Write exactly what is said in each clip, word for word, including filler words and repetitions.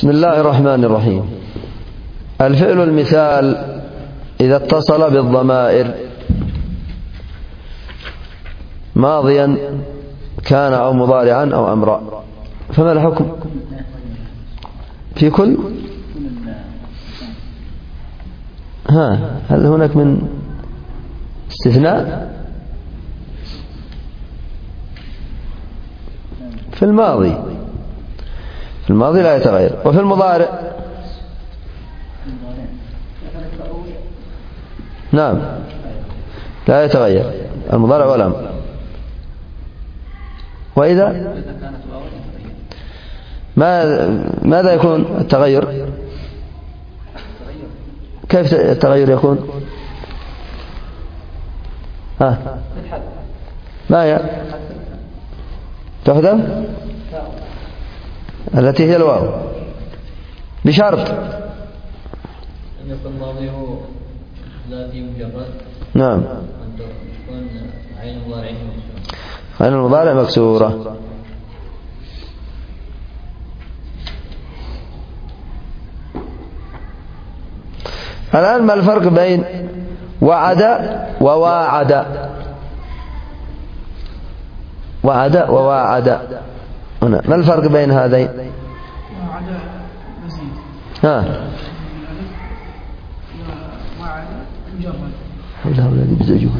بسم الله الرحمن الرحيم. الفعل المثال إذا اتصل بالضمائر ماضيا كان أو مضارعا أو أمرا، فما الحكم في كل؟ ها هل هناك من استثناء؟ في الماضي في الماضي لا يتغير، وفي المضارع نعم لا يتغير المضارع والأمر. وإذا ماذا يكون التغير؟ كيف التغير يكون؟ ها ما هي تحذف التي هي الواو بشرط أن يكون ماضيه ذاتي مجرد. نعم أن تكون عين المضارع مكسورة. عين المضارع مكسورة. الآن ما الفرق بين وعد وواعد؟ وعد وواعد هنا ما الفرق بين هذين؟ وعد مزيد. ها وعد مجرد. حولها الذي بزوجها.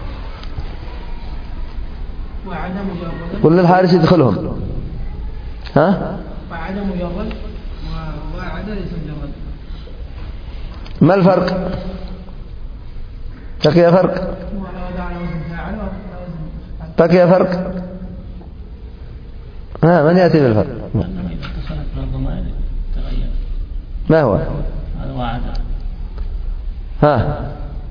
وعد مجرد. قل للحارس يدخلهم. ها وعد مجرد ووعد ليس مجرد. ما الفرق؟ بقي فرق؟ بقي فرق؟ ها من يأتي بالفرق؟ ما هو؟ ها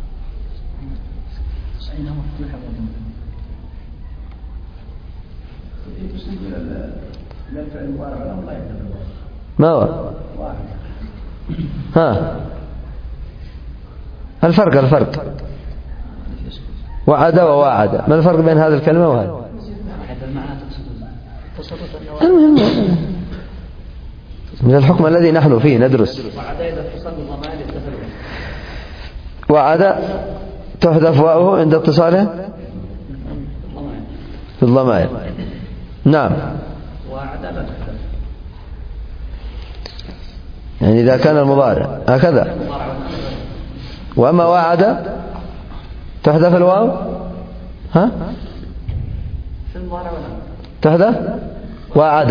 ما هو؟ ها الفرق الفرق وعد وواعد، ما الفرق بين هذه الكلمة وهذه؟ المهم من الحكم الذي نحن فيه ندرس. وعد تحذف واوه عند اتصاله بالضمائر. نعم يعني إذا كان المضارع هكذا. وأما وعد تحذف الواو. ها تحذف وعد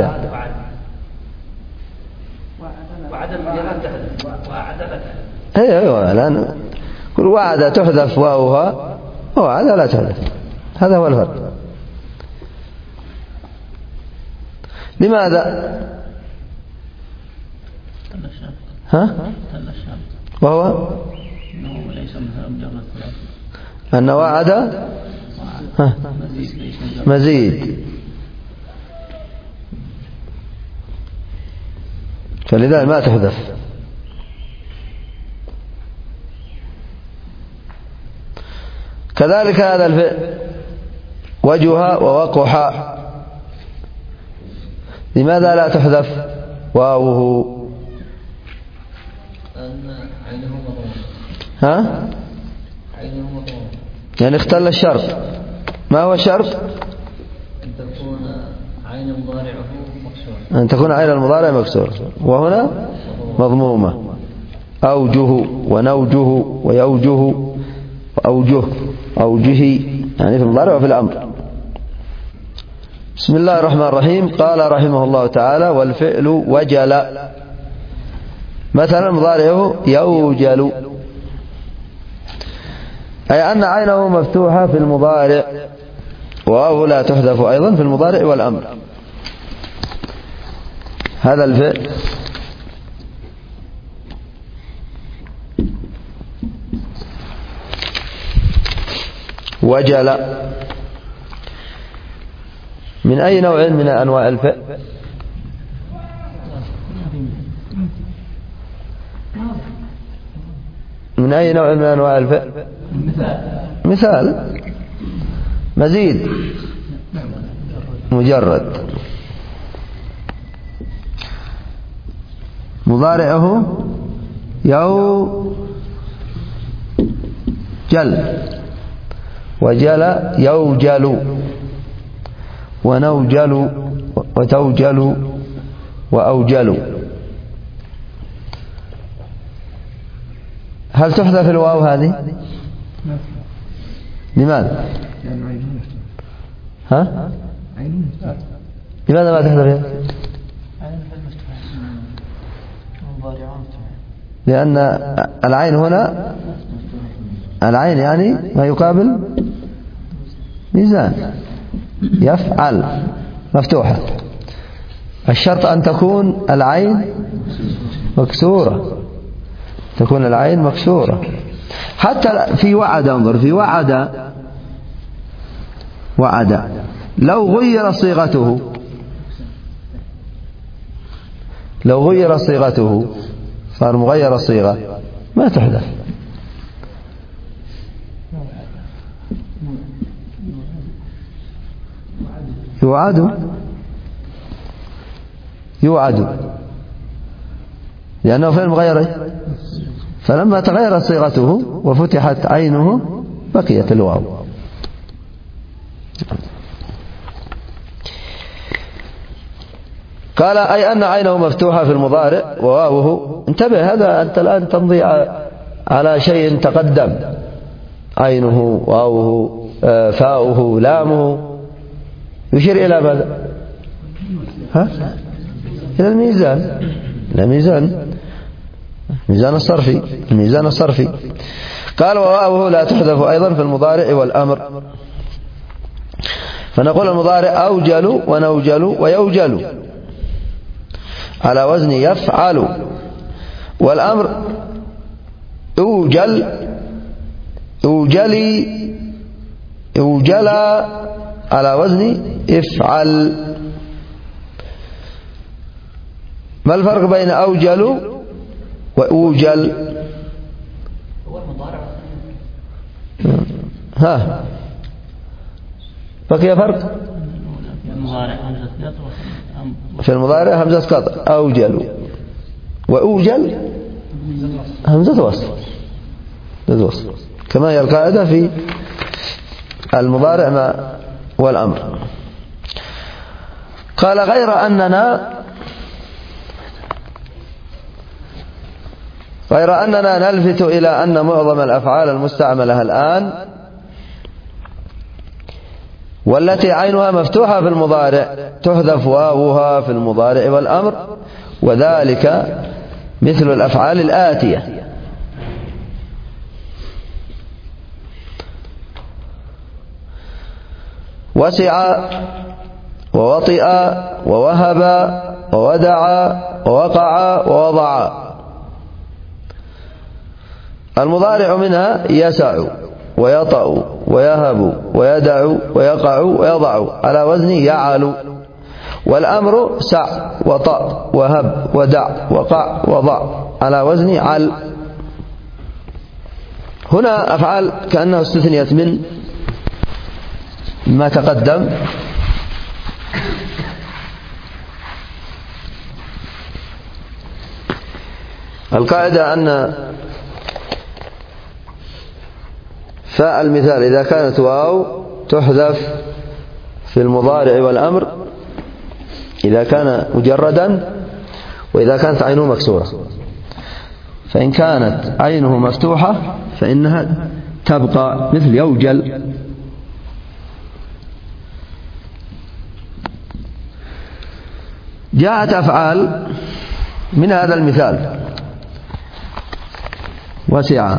وعد المجرد تحذف وعد لا تحذف. ايوه ايوه الآن كل وعد تحذف واوها ووعد لا تحذف. هذا هو الفرق. لماذا؟ ها وهو أن وعد ها مزيد، فلذلك ما تحذف. كذلك هذا الفعل وجه ووقح، لماذا لا تحذف واوه؟ ها يعني اختل الشرط. ما هو الشرط؟ أن تكون عين مضارعه مكسورة. أن تكون عين المضارع مكسورة وهنا مضمومة. أوجه ونوجه ويوجه وأوجه أوجه يعني في المضارع وفي الأمر. بسم الله الرحمن الرحيم. قال رحمه الله تعالى: والفعل وجل، مثلا مضارعه يوجل، أي أن عينه مفتوحة في المضارع، وواو لا تحذف أيضا في المضارع والأمر. هذا الفعل وجل من أي نوع من أنواع الفعل؟ من أي نوع من أنواع الفعل؟ مثال مزيد مجرد. مضارعه يوجل، وجل يوجل، ونوجل وتوجل وأوجل. هل تحذف الواو هذه؟ لماذا؟ ها؟ لماذا ما تحذف؟ لأن العين هنا، العين يعني ما يقابل ميزان، يفعل مفتوحة. الشرط أن تكون العين مكسورة، تكون العين مكسورة. حتى في وعد، انظر في وعد، وعد لو غير صيغته، لو غير صيغته صار مغير الصيغة ما تحدث. يوعد، يوعد لأنه فعل مغير، فلما تغيرت صيغته وفتحت عينه بقيت الواو. قال أي أن عينه مفتوحة في المضارع وواوه. انتبه، هذا أنت الآن تمضي على شيء تقدم، عينه واوه فاؤه لامه، يشير إلى ماذا؟ ها؟ إلى الميزان، إلى ميزان، ميزان الصرفي، الميزان الصرفي. قال وواوه لا تحذف أيضا في المضارع والأمر. فنقول المضارع أوجل ونوجل ويوجل على وزن يفعل، والأمر أوجل أوجلي أوجل على وزن افعل. ما الفرق بين أوجل وأوجل؟ هو المضارع. ها بقي فرق في المضارع، همزة قطع أوجل، وأوجل همزة وصل، همزة وصل كما هي القاعدة في المضارع مع والأمر. قال غير أننا غير أننا نلفت إلى أن معظم الأفعال المستعملة الآن والتي عينها مفتوحة في المضارع تحذف واوها في المضارع والأمر، وذلك مثل الأفعال الآتية: وسع ووطئ ووهب وودع ووقع ووضع. المضارع منها يسع ويطأ ويهب ويدع ويقع ويضع على وزن يعل، والأمر سع وطأ وهب ودع وقع وضع على وزن عل. هنا أفعال كأنها استثنيت من ما تقدم، القاعدة أن فاء المثال إذا كانت واو تحذف في المضارع والأمر إذا كان مجردا، وإذا كانت عينه مكسورة. فإن كانت عينه مفتوحة فإنها تبقى مثل يوجل. جاءت أفعال من هذا المثال: وسع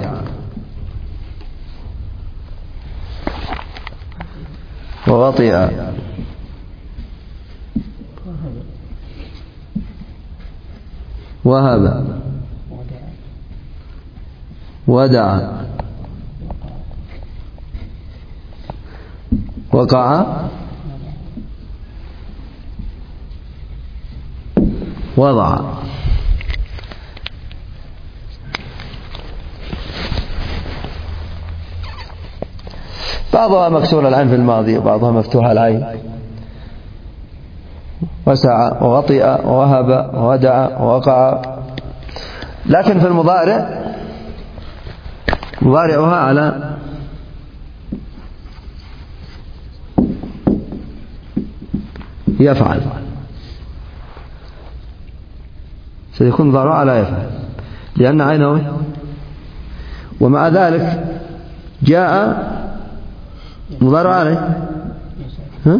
ووطئ وهب ودع وقع وضع. بعضها مكسور العين في الماضي وبعضها مفتوح العين. وسع ووطئ ووهب وودع ووقع لكن في المضارع مضارعها على يفعل، سيكون مضارعها على يفعل لأن عينه، ومع ذلك جاء مضارع عليه ها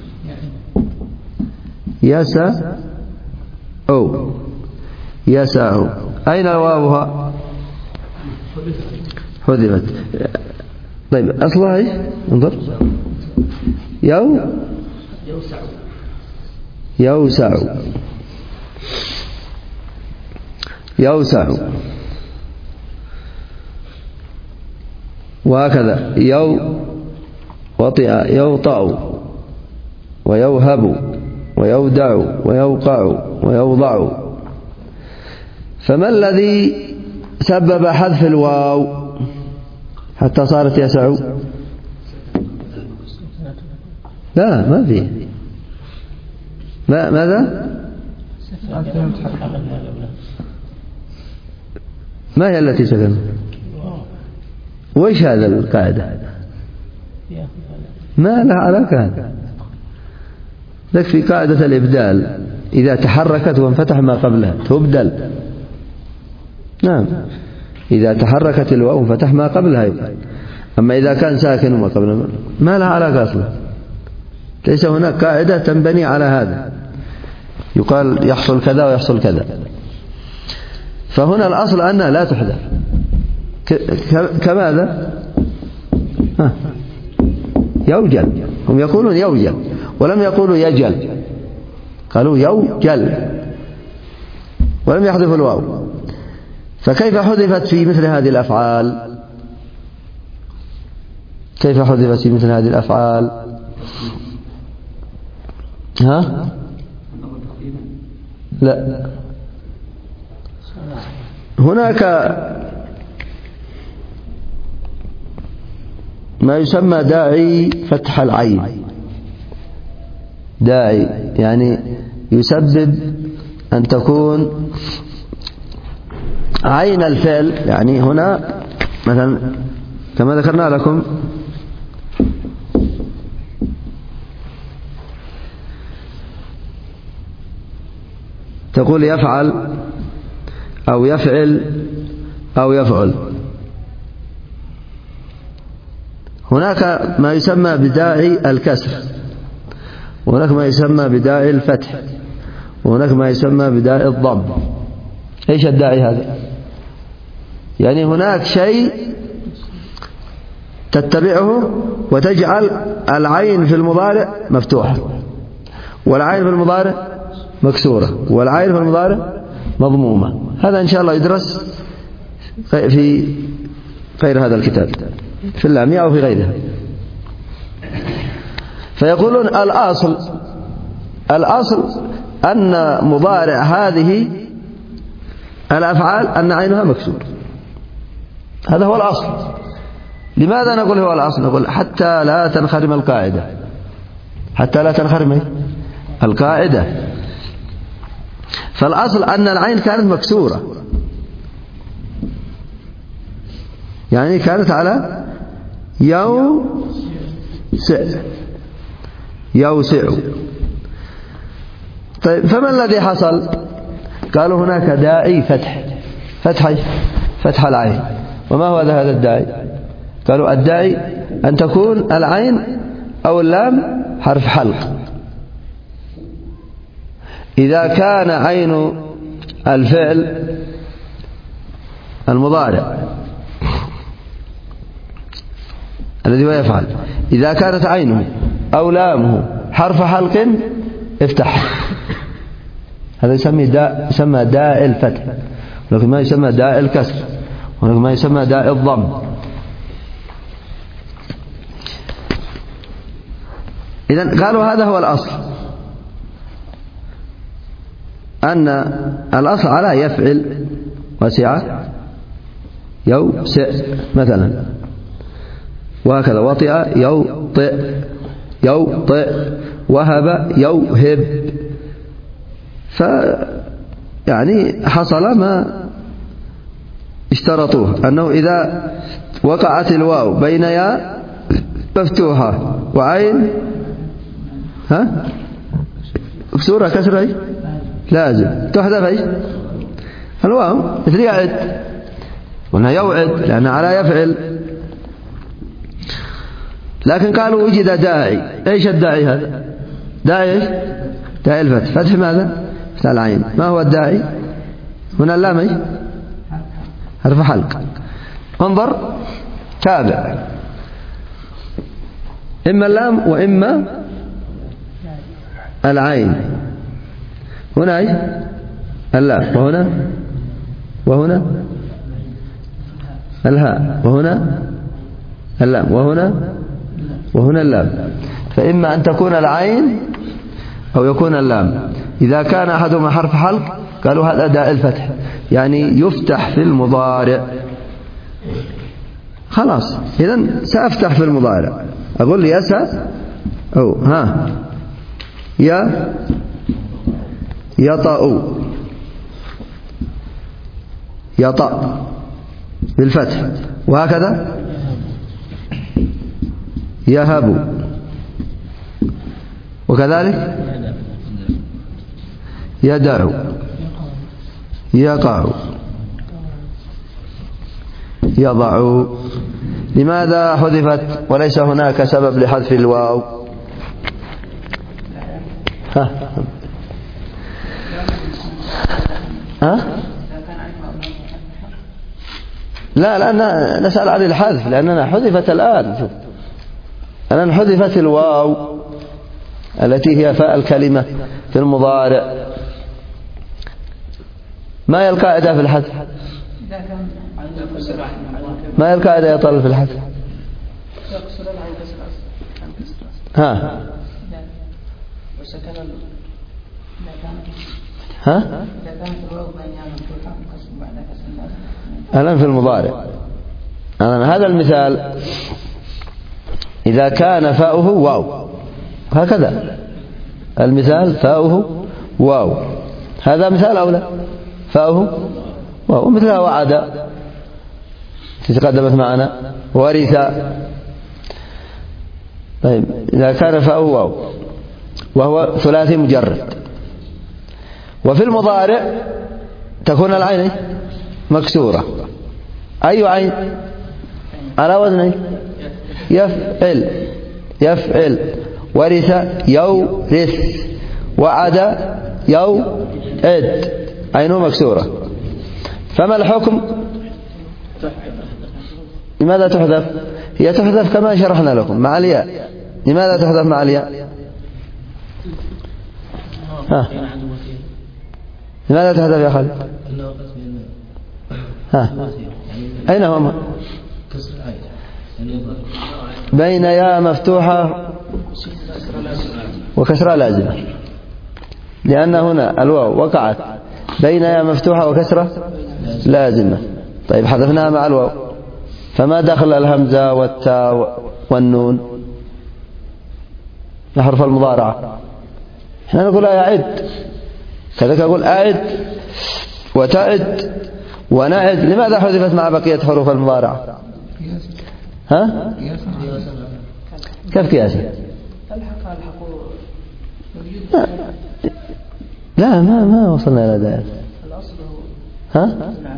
يسع أو يسع. أين واوها؟ حذفت. طيب أصلها إيش؟ انظر يو يوسع يوسع يوسع، وهكذا يو وطئ يوطأ ويوهب ويودع ويوقع ويوضع. فما الذي سبب حذف الواو حتى صارت يسع؟ لا ما فيه. ما ماذا؟ ما هي التي سكنت؟ وإيش هذا القاعدة؟ ما لها علاقة هذا. لك في قاعدة الإبدال إذا تحركت وانفتح ما قبلها تبدل. نعم إذا تحركت الواو وانفتح ما قبلها يبدل. أما إذا كان ساكن وما قبلها ما لها علاقة أصلا. ليس هناك قاعدة تنبني على هذا، يقال يحصل كذا ويحصل كذا. فهنا الأصل أنها لا تحذف. كماذا؟ ها. يوجل، هم يقولون يوجل ولم يقولوا يجل، قالوا يوجل ولم يحذفوا الواو. فكيف حذفت في مثل هذه الأفعال؟ كيف حذفت في مثل هذه الأفعال؟ ها؟ لا، هناك ما يسمى داعي فتح العين. داعي يعني يسبب أن تكون عين الفعل، يعني هنا مثلا كما ذكرنا لكم تقول يفعل أو يفعل أو يفعل. هناك ما يسمى بداعي الكسر، وهناك ما يسمى بداعي الفتح، وهناك ما يسمى بداعي الضم. ايش الداعي هذا؟ يعني هناك شيء تتبعه وتجعل العين في المضارع مفتوحة، والعين في المضارع مكسورة، والعين في المضارع مضمومة. هذا إن شاء الله يدرس في غير هذا الكتاب، في اللامية أو في غيرها. فيقولون الأصل الأصل أن مضارع هذه الأفعال أن عينها مكسور. هذا هو الأصل. لماذا نقول هو الأصل؟ نقول حتى لا تنخرم القاعدة، حتى لا تنخرم القاعدة. فالأصل أن العين كانت مكسورة، يعني كانت على يوسع يوسع. طيب فما الذي حصل؟ قالوا هناك داعي فتح فتح فتح العين. وما هو هذا الداعي؟ قالوا الداعي أن تكون العين أو اللام حرف حلق. إذا كان عين الفعل المضارع الذي هو يفعل، إذا كانت عينه أو لامه حرف حلق افتح، هذا يسمى داء يسمى داء الفتح، ولكن ما يسمى داء الكسر، ولكن ما يسمى داء الضم. إذن قالوا هذا هو الأصل، أن الأصل على يفعل وسع يوسع مثلا، وهكذا وطئ يوطئ يوطئ وهب يوهب. فيعني حصل ما اشترطوه أنه إذا وقعت الواو بين يا مفتوحة وعين ها مكسورة كسرة ايش لازم تحذف ايش الواو مثل يعد، قلنا يوعد لأنه على يفعل. لكن قالوا وجد داعي، ايش الداعي هذا؟ داعي ايش؟ داعي الفتح. فتح ماذا؟ فتح العين. ما هو الداعي؟ هنا اللام ايش؟ حرف حلق. انظر تابع، إما اللام وإما العين. هنا ايش؟ اللام، وهنا وهنا الهاء، وهنا اللام، وهنا وهنا اللام. فإما أن تكون العين أو يكون اللام. إذا كان أحدهما حرف حلق قالوا هذا داء الفتح، يعني يفتح في المضارع. خلاص إذن سأفتح في المضارع، أقول يسا أو ها يا يطأ يطأ بالفتح، وهكذا يهب، وكذلك يدع يقع يضع. لماذا حذفت وليس هناك سبب لحذف الواو؟ ها ها لا لا نسأل عن الحذف لأننا حذفت الآن. شوف الآن حذفت الواو التي هي فاء الكلمة في المضارع. ما هي القاعدة في الحذف؟ ما هي القاعدة يا طالب في الحذف؟ ها ها الآن في المضارع. الآن هذا المثال إذا كان فاؤه واو، هكذا المثال فاؤه واو، هذا مثال أو لا؟ فاؤه واو، مثلها وعد تتقدمت معنا، ورث. طيب إذا كان فاؤه واو وهو ثلاثي مجرد، وفي المضارع تكون العين مكسورة. أي عين؟ على وزن يفعل يفعل. ورث يورث، وعد يوعد، عينه مكسورة. فما الحكم؟ لماذا تحذف؟ هي تحذف كما شرحنا لكم مع الياء. لماذا تحذف مع الياء؟ ها لماذا تحذف يا خالد؟ ها أين هو؟ بين يا مفتوحة وكسرة لازمة، لأن هنا الواو وقعت بين يا مفتوحة وكسرة لازمة. طيب حذفناها مع الواو، فما دخل الهمزة والتاء والنون لحرف المضارعة. احنا نقول يعد، كذلك أقول أعد وتعد ونعد. لماذا حذفت مع بقية حروف المضارعة؟ ها؟ كيف قياسا؟ لا, لا ما ما وصلنا إلى ذلك. ها؟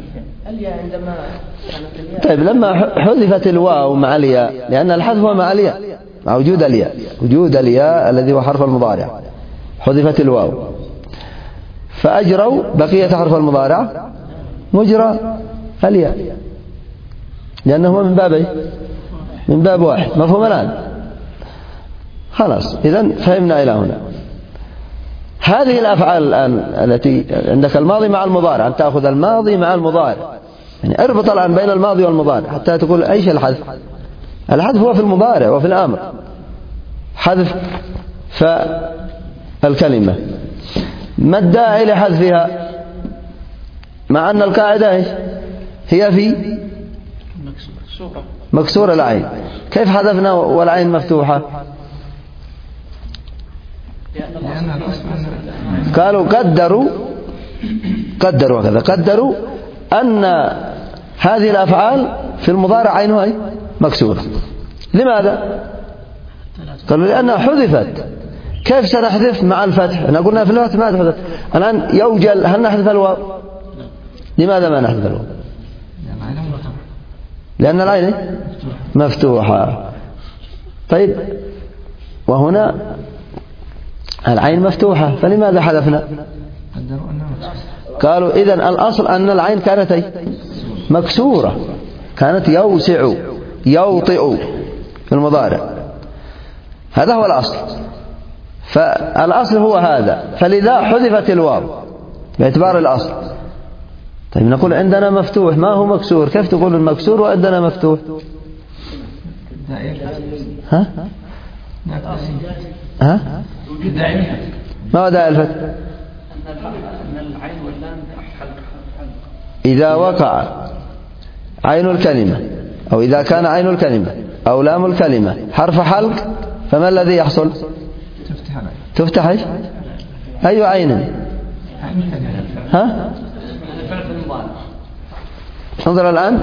طيب لما حذفت الواو مع الياء، لأن الحذف هو مع الياء، مع وجود الياء، وجود الياء الذي هو حرف المضارع، حذفت الواو، فأجروا بقية حرف المضارع مجرى الياء، لأنه من باب من باب واحد. مفهوم الآن؟ خلاص إذن فهمنا إلى هنا. هذه الأفعال الآن التي عندك الماضي مع المضارع، أن تأخذ الماضي مع المضارع، يعني اربط الآن بين الماضي والمضارع حتى تقول أيش الحذف. الحذف هو في المضارع وفي الأمر، حذف فالكلمة. ما الداعي لحذفها مع أن القاعدة إيش هي في مكسور العين؟ كيف حذفنا والعين مفتوحة؟ قالوا قدروا قدروا هكذا قدروا أن هذه الأفعال في المضارع عينها مكسورة. لماذا؟ قالوا لأنها حذفت. كيف سنحذف مع الفتح؟ احنا قلنا في الفتح ما تحذف. الآن يوجل، هل نحذف الواو؟ لماذا ما نحذف الواو؟ لأن العين مفتوحة. طيب، وهنا العين مفتوحة، فلماذا حذفنا؟ قالوا إذن الأصل أن العين كانت مكسورة، كانت يوسع يوطئ في المضارع، هذا هو الأصل. فالأصل هو هذا، فلذا حذفت الواو باعتبار الأصل. طيب نقول عندنا مفتوح ما هو مكسور، كيف تقول المكسور وعندنا مفتوح؟ ها؟ ها؟ ما هو داعي الفتح؟ إذا وقع عين الكلمة أو إذا كان عين الكلمة أو لام الكلمة حرف حلق، فما الذي يحصل؟ تفتح ايش؟ أي عين؟ ها؟ انظر الآن،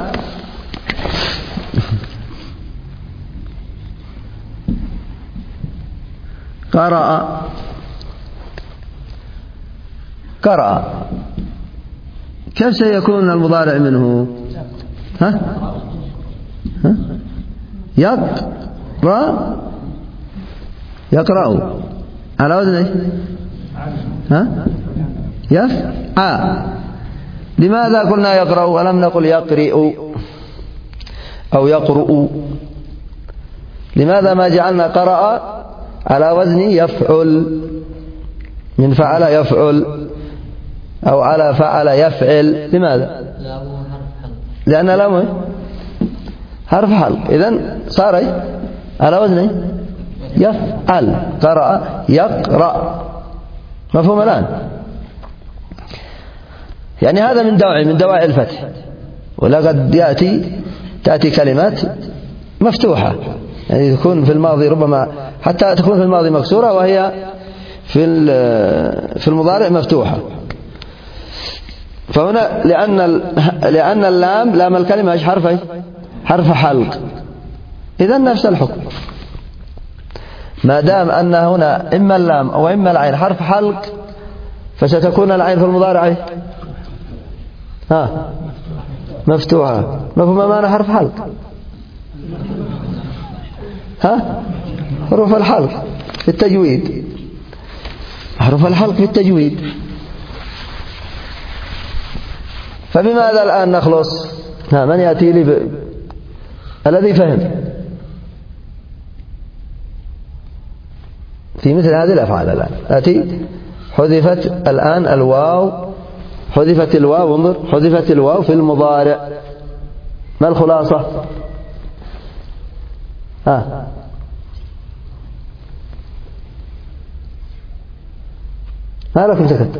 قرأ قرأ، كيف سيكون المضارع منه؟ ها؟ ها؟ يقرأ يقرأ على وزن ايش؟ ها؟ يفعل. لماذا قلنا يقرأ ولم نقل يقرئ أو يقرؤ؟ لماذا ما جعلنا قرأ على وزن يفعل، من فعل يفعل، أو على فعل يفعل؟ لماذا؟ لأن لام حرف حلق، إذن صار على وزن يفعل. قرأ يقرأ، مفهوم الآن؟ يعني هذا من دواعي من دواعي الفتح. ولقد يأتي تأتي كلمات مفتوحة، يعني تكون في الماضي ربما حتى تكون في الماضي مكسورة وهي في في المضارع مفتوحة. فهنا لأن لأن اللام لام الكلمة ايش حرف حرف حلق، إذا نفس الحكم. ما دام أن هنا إما اللام أو إما العين حرف حلق، فستكون العين في المضارع ها مفتوحة. مفهوم معنى حرف حلق؟ ها؟ حروف الحلق في التجويد، حروف الحلق في التجويد. فبماذا الآن نخلص؟ ها، من يأتي لي ب... الذي فهم في مثل هذه الأفعال الآن؟ أتي حذفت الآن الواو، حذفت الواو، انظر، حذفت الواو في المضارع، ما الخلاصة؟ ها، ما لكم سكت؟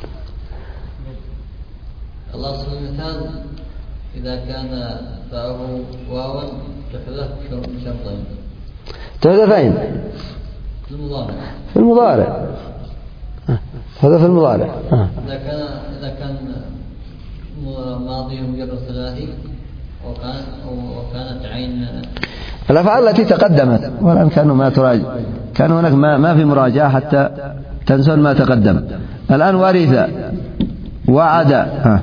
الأصل المثال إذا كان فاؤه واوا تحذف شرطين. تحذف أين؟ في المضارع. في المضارع. هذا في المضارع. إذا كان إذا كان ماضيه مجرد ثلاثي وكان وكانت عين. الأفعال التي تقدمت والآن كانوا ما تراجع، كان هناك ما ما في مراجعة حتى تنسون ما تقدم. الآن ورث، وعد، ها.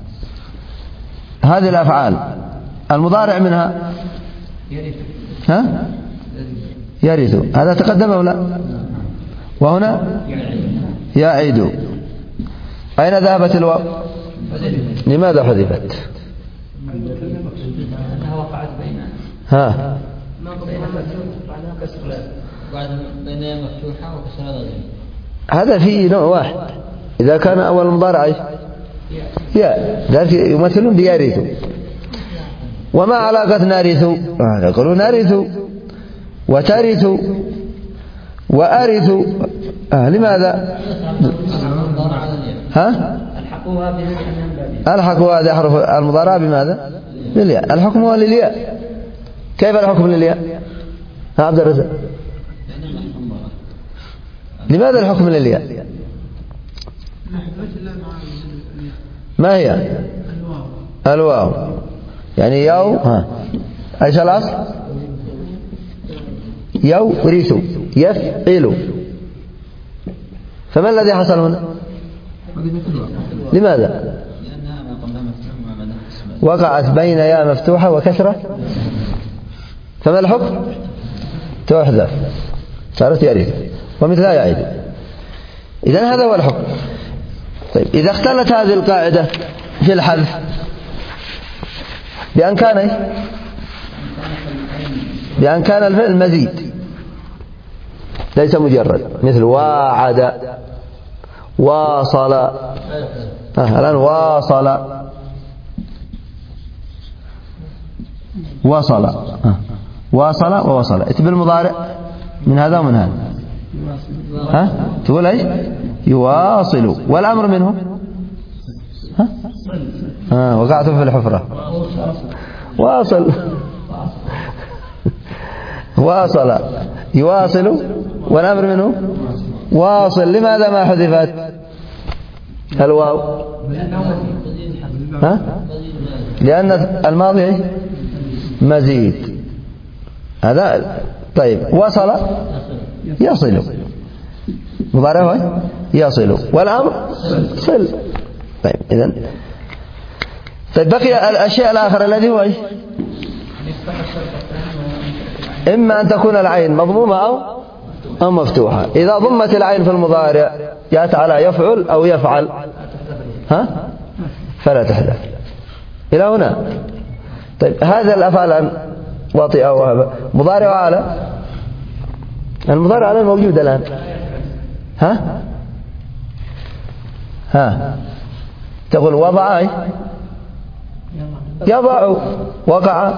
هذه الأفعال المضارع منها ها يرث، هذا تقدم أو لا؟ وهنا يعيد. أين ذهبت الواو؟ لماذا حذفت؟ ها بين مفتوحة وكسرها ضمير. هذا في نوع واحد. إذا كان أول المضارع يا ذلك يمثلون بيرث. وما علاقة نرث؟ يقولون نرث وترث وأرث. آه لماذا؟ ها؟ الحقوا هذا حرف المضارع بماذا؟ للياء. الحكم هو للياء. كيف الحكم للياء؟ ها عبد الرزاق، لماذا الحكم للياء؟ ما هي؟ الواو. يعني يو ها ايش الاصل؟ يورث يفعل. فما الذي حصل هنا؟ لماذا؟ وقعت بين يا مفتوحة وكسرة، فما الحكم؟ تحذف صارت يرث ومثلها يعيد. إذن هذا هو الحكم. طيب إذا اختلت هذه القاعدة في الحذف بأن كان إيه؟ بأن كان الفعل مزيد ليس مجرد، مثل واعد واصل. آه الآن واصل وصل آه. واصل ووصل ائت بالمضارع من هذا ومن هذا. ها تقول ايش؟ يواصل والأمر منه ها ها وقعت في الحفرة. واصل واصل يواصل والأمر منه واصل. لماذا ما حذفت الواو؟ ها لأن الماضي مزيد. هذا طيب. وصل يصل مضارعه يصل والأمر صل. طيب إذن طيب بقي الشيء الآخر الذي هو إيش؟ إما أن تكون العين مضمومة أو أو مفتوحة. إذا ضمت العين في المضارع جاءت على يفعل أو يفعل ها فلا تحذف. إلى هنا. طيب هذا الأفعال وطئ أو وهب مضارع على المضارع على موجود الآن. ها ها تقول وضع يضع وقع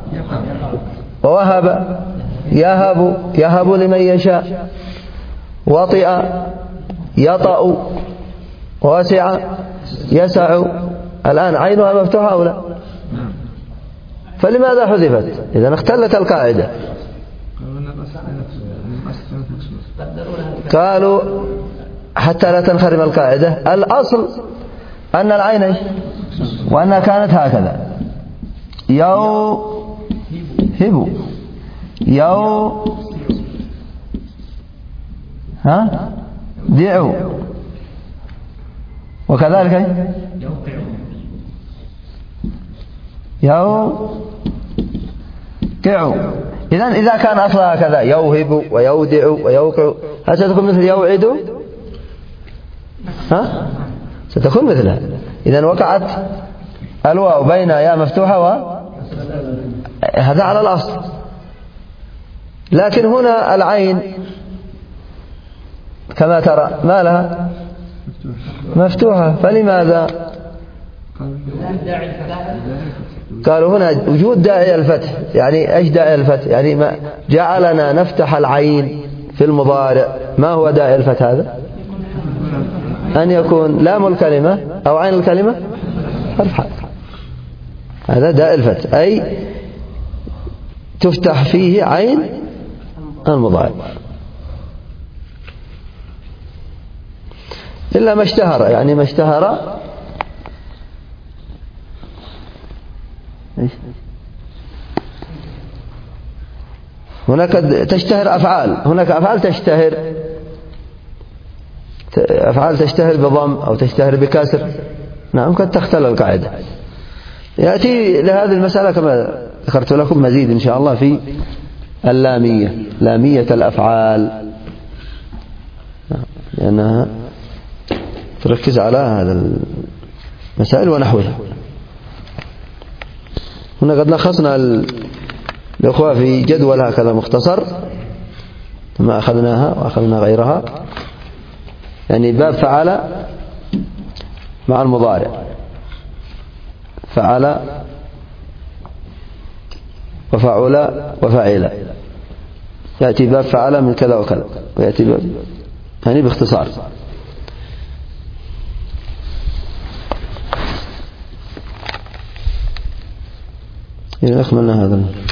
ووهب يهب يهب لمن يشاء وطئ يطأ ووسع يسع. الآن عينها مفتوحة أو لا؟ فلماذا حذفت؟ إذا اختلت القاعدة. قالوا حتى لا تنخرم القاعدة الأصل أن العين وأنها كانت هكذا يو هبو يو ها دعوا وكذلك يو قعوا. إذن إذا كان أصلها كذا يوهب ويودع ويوقع هل ستكون مثل يوعد؟ ها ستكون مثلها. إذن وقعت الواو بين يا مفتوحة و هذا على الأصل. لكن هنا العين كما ترى ما لها مفتوحة. فلماذا؟ قالوا هنا وجود داعي الفتح. يعني ايش داعي الفتح؟ يعني ما جعلنا نفتح العين في المضارع. ما هو داعي الفتح هذا؟ أن يكون لام الكلمة أو عين الكلمة فتحة. هذا داعي الفتح أي تفتح فيه عين المضارع إلا ما اشتهر. يعني ما اشتهر هناك تشتهر أفعال. هناك أفعال تشتهر أفعال تشتهر بضم أو تشتهر بكسر. نعم قد تختل القاعدة. يأتي لهذه المسألة كما ذكرت لكم مزيد إن شاء الله في اللامية لامية الأفعال لأنها تركز على هذا المسائل ونحوها. هنا قد لخصنا الإخوة في جدول هكذا مختصر ثم أخذناها وأخذنا غيرها. يعني باب فعل مع المضارع فعل وفعل وفعل. يأتي باب فعل من كذا وكذا ويأتي باب يعني باختصار. إذا أكملنا هذا